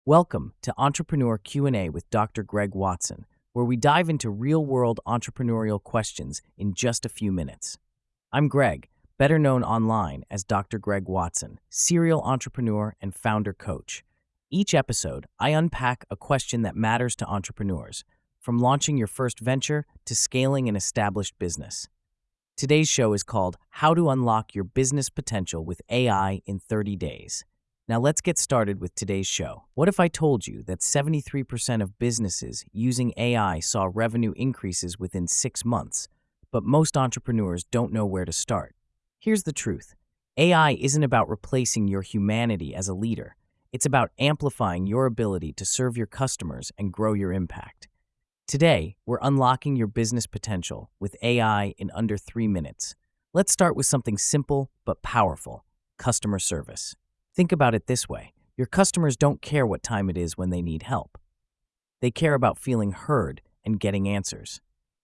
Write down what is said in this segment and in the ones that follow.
Welcome to Entrepreneur Q&A with Dr. Greg Watson, where we dive into real-world entrepreneurial questions in just a few minutes. I'm Greg, better known online as Dr. Greg Watson, serial entrepreneur and founder coach. Each episode, I unpack a question that matters to entrepreneurs, from launching your first venture to scaling an established business. Today's show is called How to Unlock Your Business Potential with AI in 30 Days. Now let's get started with today's show. What if I told you that 73% of businesses using AI saw revenue increases within 6 months, but most entrepreneurs don't know where to start? Here's the truth. AI isn't about replacing your humanity as a leader. It's about amplifying your ability to serve your customers and grow your impact. Today, we're unlocking your business potential with AI in under 3 minutes. Let's start with something simple but powerful: customer service. Think about it this way. Your customers don't care what time it is when they need help. They care about feeling heard and getting answers.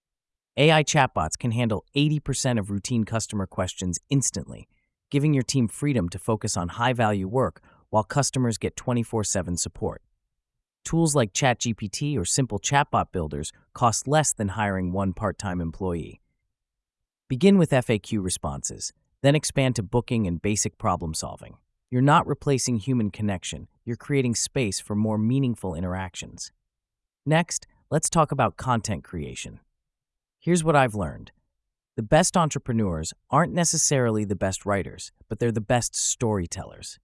AI chatbots can handle 80% of routine customer questions instantly, giving your team freedom to focus on high-value work while customers get 24/7 support. Tools like ChatGPT or simple chatbot builders cost less than hiring one part-time employee. Begin with FAQ responses, then expand to booking and basic problem solving. You're not replacing human connection, you're creating space for more meaningful interactions. Next, let's talk about content creation. Here's what I've learned. The best entrepreneurs aren't necessarily the best writers, but they're the best storytellers.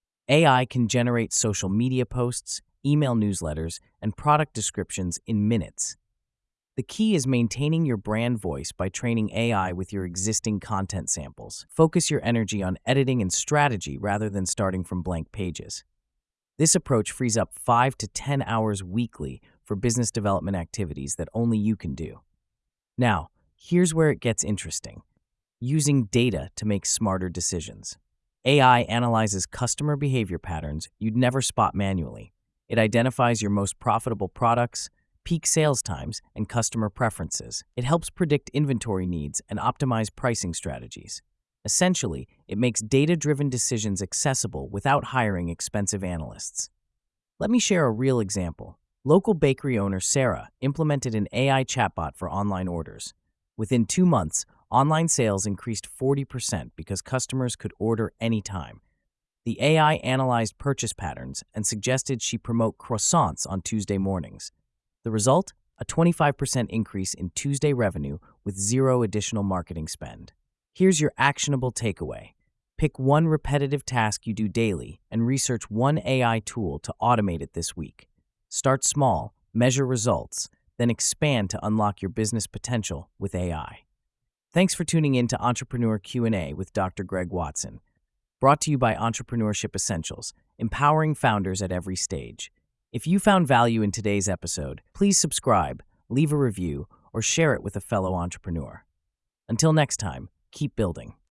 AI can generate social media posts, email newsletters, and product descriptions in minutes. The key is maintaining your brand voice by training AI with your existing content samples. Focus your energy on editing and strategy rather than starting from blank pages. This approach frees up 5 to 10 hours weekly for business development activities that only you can do. Now, here's where it gets interesting. Using data to make smarter decisions. AI analyzes customer behavior patterns you'd never spot manually. It identifies your most profitable products, peak sales times, and customer preferences. It helps predict inventory needs and optimize pricing strategies. Essentially, it makes data-driven decisions accessible without hiring expensive analysts. Let me share a real example. Local bakery owner Sarah implemented an AI chatbot for online orders. Within 2 months, online sales increased 40% because customers could order anytime. The AI analyzed purchase patterns and suggested she promote croissants on Tuesday mornings. The result? A 25% increase in Tuesday revenue with zero additional marketing spend. Here's your actionable takeaway. Pick one repetitive task you do daily and research one AI tool to automate it this week. Start small, measure results, then expand to unlock your business potential with AI. Thanks for tuning in to Entrepreneur Q&A with Dr. Greg Watson. Brought to you by Entrepreneurship Essentials, empowering founders at every stage. If you found value in today's episode, please subscribe, leave a review, or share it with a fellow entrepreneur. Until next time, keep building.